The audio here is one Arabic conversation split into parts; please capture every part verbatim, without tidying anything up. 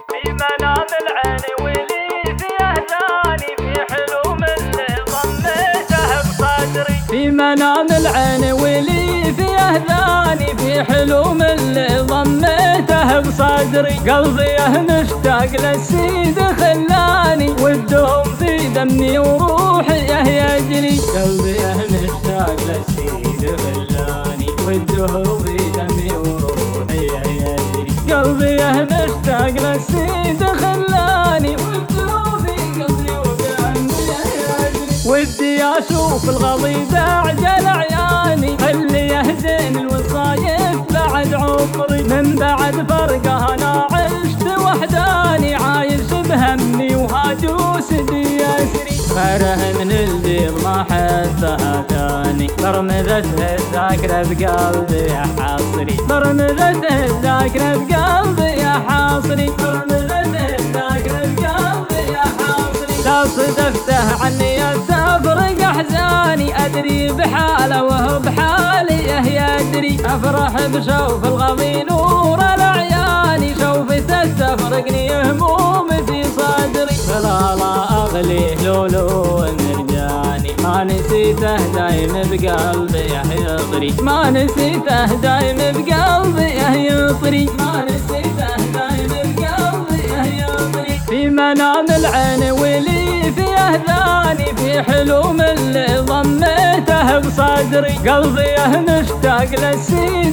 في منام العين ولي في أهداني في حلوم اللي ضميته بصدري في منام العين ولي في أهداني في حلوم اللي ضميته بصدري قلبي مشتاق للسيد خلاني والدهم في دمي وروحي يجري قلبي مشتاق للسيد خلاني والدهم في دمي وروحي يجري قلبي مشتاق للسيد خلاني والدهم في قلبي ودمي يجري ودي اشوف الغضيض اعجل عياني خلي يهزن الوصايف بعد عمري من بعد فرقه انا عشت وحداني عايش بهمي وهاجوس دي اسري غيره من البيض ما حسها ثاني برمذته الذاكره بقلبي يا حاصري برمذته الذاكره بقلبي يا حاصري برمذته الذاكره بقلبي يا حاصري لا صدفته عني تفرق احزاني ادري بحاله وهو بحالي يدري افرح بشوف الغضي نور الاعياني شوفته تفرقني هموم في صدري فلا لا اغلي لولو مرجاني ما نسيته دايم بقلبي يطري ما نسيته دايم بقلبي يطري ما نسيته دايم بقلبي يطري في منام العين ولي في اهداني في حلوم اللي ضميته بصدري قلبي مشتاق للسيد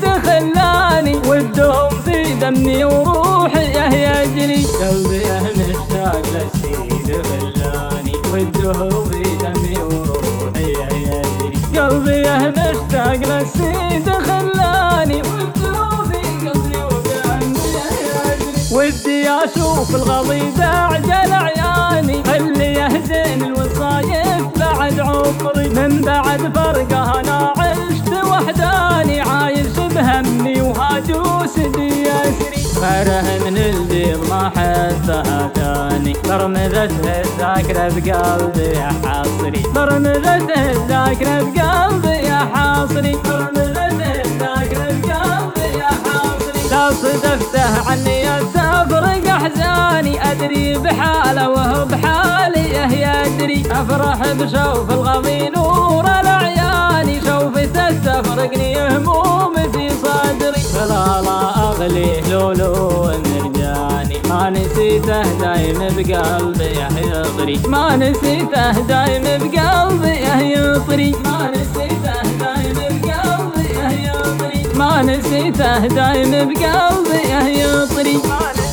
خلاني والدهم في دمي وروحي يجري قلبي مشتاق للسيد خلاني والدهم في دمي وروحي يجري قلبي مشتاق للسيد خلاني والدهم في قلبي ودمي يجري ودي اشوف الغضيض اعجل عياني خلي يهزن الوصايف بعد عمري من بعد فرقه انا عشت وحداني عايش بهمي وهاجوس دي اسري غيره من البيض ما حسها ثاني برمذته الذاكره بقلبي يا حاصري برمذته الذاكره بقلبي يا حاصري برمذته الذاكره بقلبي يا حاصري لا صدفته عني تفرق احزاني ادري بحاله وهو بحالي يدري افرح بشوف الغضي نور الاعياني شوفته تفرقني هموم في صدري فلا لا اغلي لولو مرجاني ما نسيته دايم بقلبي يطري ما نسيته دايم بقلبي يطري ما نسيته دايم بقلبي يطري ما نسيته دايم بقلبي يطري